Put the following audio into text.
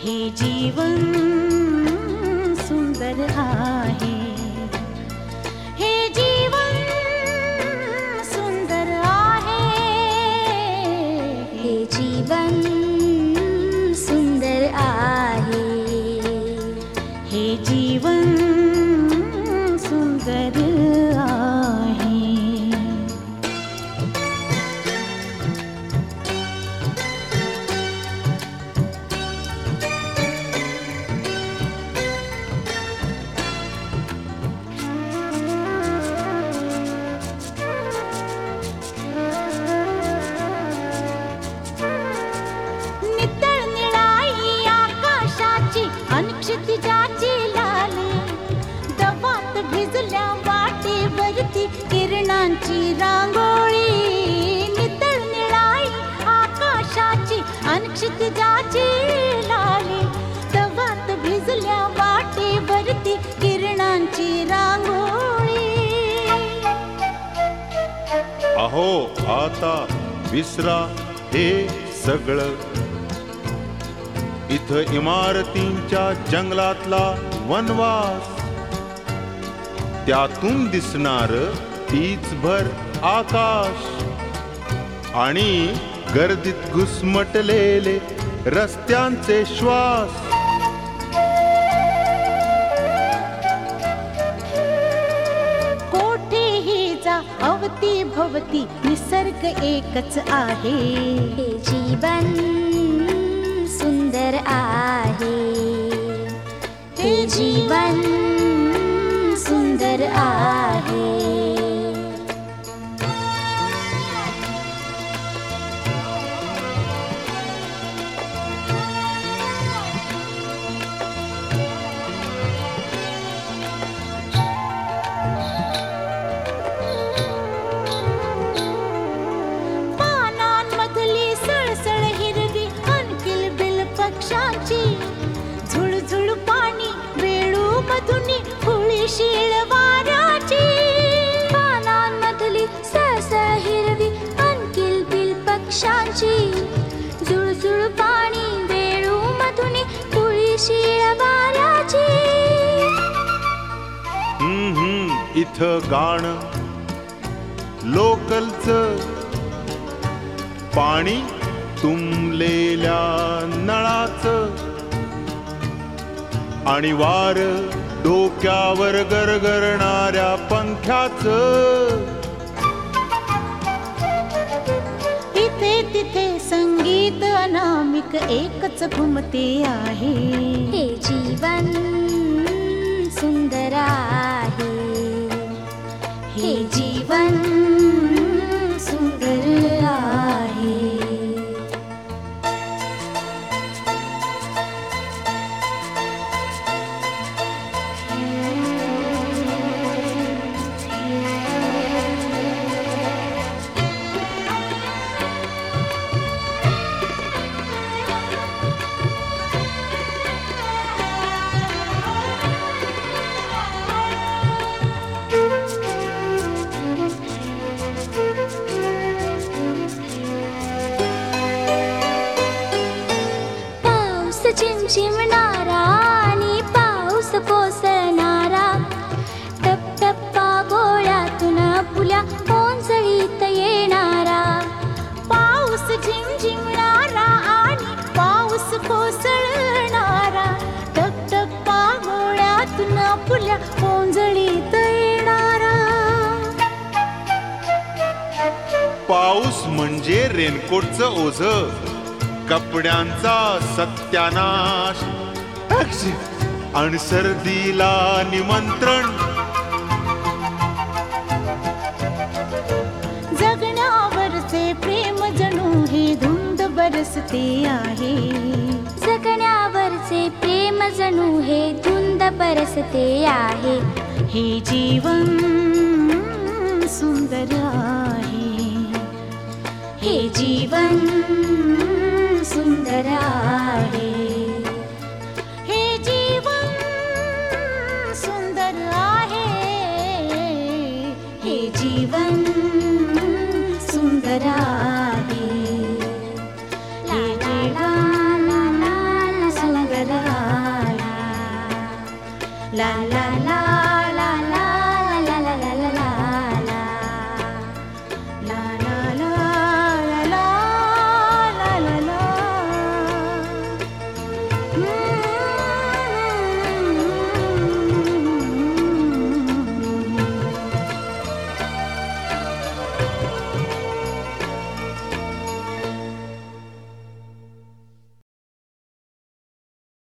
हे जीवन सुंदर आहे, हे जीवन सुंदर आहे, हे जीवन सुंदर आहे, हे जीवन सुंदर आहे. नितळ निळाई आकाशाची अनक्षितिजाची लाली, दवात भिजल्या वाटेवरती किरणांची रांगोळी. नितळ निळाई आकाशाची अनक्षितिजाची लाली, दवात भिजल्या वाटेवरती किरणांची रांगोळी. अहो आता विसरा हे सगळं, इथं इमारतींच्या जंगलातला वनवास, त्यातून दिसणार तीच भर आकाश आणि गर्दीत घुसमटलेले रस्त्यांचे श्वास. कोठेही जा अवती भवती निसर्ग एकच आहे, हे जीवन सुंदर आहे, हे जीवन सुंदर आहे. पानांमधली सळसळ हिरवी अनकिलबिल पक्षांची, झुळझुळ पाणी वेळू मधुनी फुली शीळ वाऱ्याची. पानांमधली सळसळ हिरवी अनकिलबिल पक्षांची, झुळझुळ पाणी वेळू मधुनी फुली शीळ वाऱ्याची. इथं गाणं लोकलचं, पाणी तुंबलेल्या नळाचं आणि वार डोक्यावर गरगरणाऱ्या पंख्याचं. इथे तिथे संगीत अनामिक एकच घुमते आहे, हे जीवन सुंदर आहे, हे जीवन सुंदर आहे. चिमचिमणारा आणि पाऊस कोसळणारा, टपटप्पा गोळ्यातून फुल्या कोंजळीत येणारा. पाऊस झिमझिमणारा आणि पाऊस कोसळणारा, टपटप्पा गोळ्यातून फुल्या कोंजळीत येणारा. पाऊस म्हणजे रेनकोटचं ओझं, कपड्यांचा सत्यानाश आणि सर्दीला निमंत्रण. जगण्यावरचे प्रेम जणू हे धुंद बरसते आहे, जगण्यावरचे प्रेम जणू हे धुंद बरसते आहे. हे जीवन सुंदर आहे, हे जीवन सुंदर आहे.